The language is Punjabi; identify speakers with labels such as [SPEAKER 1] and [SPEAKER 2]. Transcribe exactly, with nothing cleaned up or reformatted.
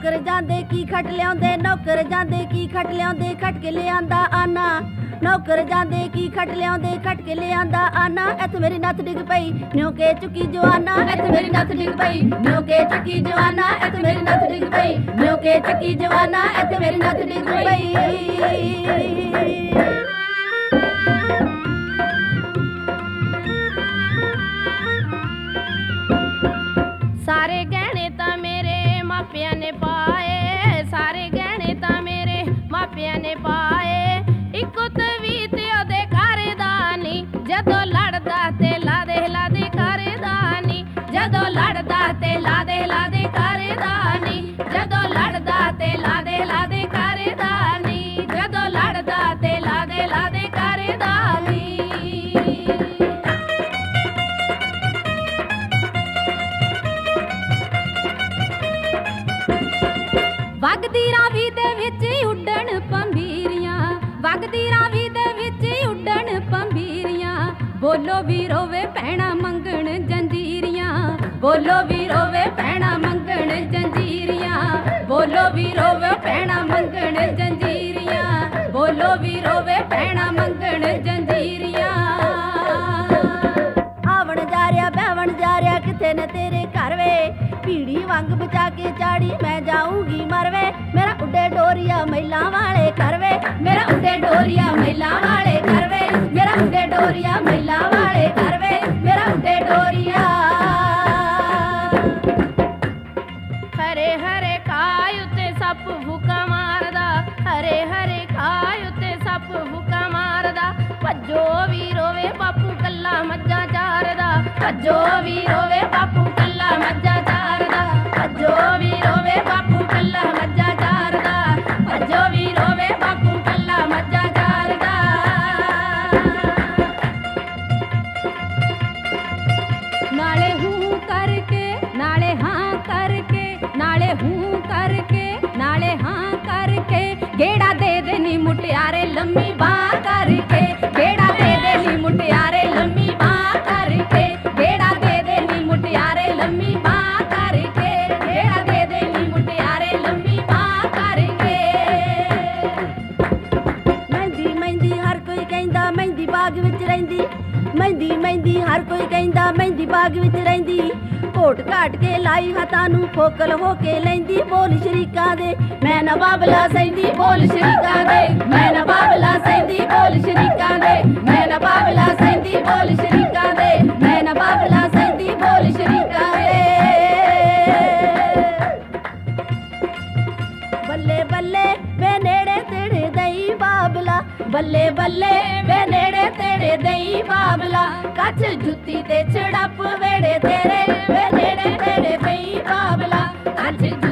[SPEAKER 1] ਨੌਕਰ ਜਾਂਦੇ ਕੀ ਖੱਟ ਲਿਆਉਂਦੇ, ਨੌਕਰ ਜਾਂਦੇ ਕੀ ਖੱਟ ਲਿਆਉਂਦੇ, ਖੱਟ ਕੇ ਲਿਆਂਦਾ ਆਨਾ। ਨੌਕਰ ਜਾਂਦੇ ਕੀ ਖੱਟ ਲਿਆਉਂਦੇ, ਖੱਟ ਕੇ ਲਿਆਂਦਾ ਆਨਾ। ਇੱਥੇ ਮੇਰੀ ਨੱਥ ਡਿੱਗ ਪਈ ਨਿਉ ਕੇ ਚੁੱਕੀ ਜਵਾਨਾ, ਇੱਥੇ ਮੇਰੀ ਨੱਥ ਡਿੱਗ ਪਈ ਨਿਉ ਕੇ ਚੁੱਕੀ ਜਵਾਨਾ, ਇੱਥੇ ਮੇਰੀ ਨੱਥ ਡਿੱਗ ਪਈ ਨਿਉ ਕੇ ਚੁੱਕੀ ਜਵਾਨਾ, ਇੱਥੇ ਮੇਰੀ ਨੱਥ ਡਿੱਗ ਪਈ।
[SPEAKER 2] ਸਾਰੇ ਗਹਿਣੇ ਤਾਂ ਮੇਰੇ ਮਾਪਿਆਂ ਨੇ ਪਾਏ, ਸਾਰੇ ਗਹਿਣੇ ਤਾਂ ਮੇਰੇ ਮਾਪਿਆਂ ਨੇ ਪਾਏ। ਇੱਕੋ ਤਵੀਤ ਉਹਦੇ ਘਰ ਦਾ ਨੀ, ਜਦੋਂ ਲੜਦਾ ਤੇ ਲਾਦੇ ਲਾਦੇ ਘਰ ਦਾ ਨੀ, ਜਦੋਂ ਲੜਦਾ ਤੇ ਲਾਦੇ ਲਾਦੇ ਘਰ ਦਾ ਨੀ, ਜਦੋਂ ਲੜਦਾ ਤੇ ਲਾਦੇ ਲਾਦੇ ਘਰ ਦਾ ਨੀ, ਜਦੋਂ ਲੜਦਾ ਤੇ ਲਾਦੇ ਲਾਦੇ ਘਰ ਦਾ ਨੀ। ਵਗਦੀ ਰਾਵੀ ਦੇ ਵਿੱਚ ਉੱਡਣ ਪੰਬੀਰੀਆਂ, ਵਗਦੀ ਰਾਵੀ ਦੇ ਵਿੱਚ ਉੱਡਣ ਪੰਬੀਰੀਆਂ। ਬੋਲੋ ਵੀ ਰੋਵੇ ਭੈਣਾ ਮੰਗਣ ਜੰਜੀਰੀਆਂ, ਬੋਲੋ ਵੀ ਰੋਵੇ ਭੈਣਾ ਮੰਗਣ ਜੰਜੀਰੀਆਂ, ਬੋਲੋ ਵੀ ਰੋਵੇ ਭੈਣਾ ਮੰਗਣ ਜੰਜੀਰੀਆਂ, ਬੋਲੋ ਵੀ ਰੋਵੇ ਭੈਣਾ ਮੰਗਣ ਜੰਜੀਰੀਆਂ।
[SPEAKER 1] ਆਵਣ ਜਾ ਰਿਹਾ ਬਹਿਵਣ ਜਾ ਰਿਹਾ ਕਿੱਥੇ ਨੇ ਤੇਰੇ ਘਰ ਵੇ, ਭੀੜੀ ਵਾਂਗ ਬਚਾ ਕੇ ਚਾੜੀ ਮੈਂ ਜਾਊਂਗੀ ਮਰਵੇ। ਮੇਰਾ ਉੱਡੇ ਡੋਰੀਆ ਮਹਿਲਾਂ ਵਾਲੇ ਘਰ ਵੇ, ਮੇਰਾ ਉੱਡੇ ਡੋਰੀਆ ਮਹਿਲਾਂ ਵਾਲੇ ਘਰ ਵੇ, ਮੇਰਾ ਉੱਡੇ ਡੋਰੀਆ ਮਹਿਲਾਂ ਵਾਲੇ ਘਰ ਵੇ, ਮੇਰਾ ਉੱਡੇ ਡੋਰੀਆ।
[SPEAKER 2] ਹਰੇ ਹਰੇ ਕਾਇ ਉੱਤੇ ਸੱਪ ਫੂਕਾ ਮਾਰਦਾ, ਹਰੇ ਹਰੇ ਕਾਇ ਉੱਤੇ ਸੱਪ ਫੂਕਾ ਮਾਰਦਾ। ਭੱਜੋ ਵੀ ਰੋਵੇ ਬਾਪੂ ਕੱਲਾ ਮੱਝਾਂ ਚਾਰਦਾ, ਭੱਜੋ ਵੀ ਰੋਵੇ ਬਾਪੂ ਕੱਲਾ ਮੱਝਾਂ ਚਾਰਦਾ, ਭੱਜੋ ਵੀ ਰੋਵੇ ਬਾਪੂ ਕੱਲਾ ਮੱਝਾਂ ਚਾਰਦਾ, ਭੱਜੋ ਵੀ ਰੋਵੇ ਬਾਪੂ ਕੱਲਾ ਮੱਝਾਂ ਚਾਰਦਾ। ਨਾਲੇ ਹੂੰ ਕਰਕੇ ਨਾਲੇ ਹਾਂ ਕਰਕੇ, ਨਾਲੇ ਹੂੰ ਕਰਕੇ ਨਾਲੇ ਹਾਂ ਕਰਕੇ। ਗੇੜਾ ਦੇ ਦੇ ਨੀ ਮੁਟਿਆਰੇ ਲੰਮੀ ਬਾਂਹ ਕਰਕੇ, ਗੇੜਾ ਦੇ ਦੇ ਨੀ ਮੁਟਿਆਰੇ ਲੰਮੀ ਬਾਂਹ ਕਰਕੇ, ਗੇੜਾ ਦੇ ਦੇ ਨੀ ਮੁਟਿਆਰੇ ਲੰਮੀ ਬਾਂਹ ਕਰਕੇ, ਗੇੜਾ ਦੇ ਦੇ ਨੀ ਮੁਟਿਆਰੇ ਲੰਮੀ ਬਾਂਹ ਕਰਕੇ।
[SPEAKER 1] ਮਹਿੰਦੀ ਮਹਿੰਦੀ ਹਰ ਕੋਈ ਕਹਿੰਦਾ ਮਹਿੰਦੀ ਬਾਗ ਵਿੱਚ ਰਹਿੰਦੀ, ਮਹਿੰਦੀ ਮਹਿੰਦੀ ਹਰ ਕੋਈ ਕਹਿੰਦਾ ਮਹਿੰਦੀ ਬਾਗ ਵਿੱਚ ਰਹਿੰਦੀ। ਘੋਟ ਘਾਟ ਕੇ ਲਾਈ ਹੱਥਾਂ ਨੂੰ ਫੋਕਲ ਹੋ ਕੇ ਲੈਂਦੀ, ਬੋਲ ਸ਼ਰੀਕਾਂ ਦੇ ਮੈਂ ਨਾ ਬਾਬਲਾ ਸਹਿੰਦੀ, ਬੋਲ ਸ਼ਰੀਕਾਂ ਦੇ ਮੈਂ ਨਾ ਬਾਬਲਾ ਸਹਿੰਦੀ, ਬੋਲ ਸ਼ਰੀਕਾਂ ਦੇ ਮੈਂ ਨਾ ਬਾਬਲਾ ਸਹਿੰਦੀ, ਬੋਲ ਸ਼ਰੀਕਾਂ ਦੇ ਮੈਂ ਨਾ ਬਾਬਲਾ ਸਹਿੰਦੀ, ਬੋਲ ਸ਼ਰੀਕਾਂ ਦੇ। ਬੱਲੇ ਬੱਲੇ ਵੇ ਨੇੜੇ ਤੇੜੇ ਦਈ ਬਾਬਲਾ, ਬੱਲੇ ਬੱਲੇ ਵੇ ਨੇੜੇ ਤੇੜੇ ਦਈ ਬਾਬਲਾ। ਕੱਚ ਜੁੱਤੀ ਤੇ ਛੜਪ ਵੇੜੇ ਤੇਰੇ ਵੇ ਨੇੜੇ ਤੇੜੇ ਪਈ ਬਾਬਲਾ, ਕੱਚ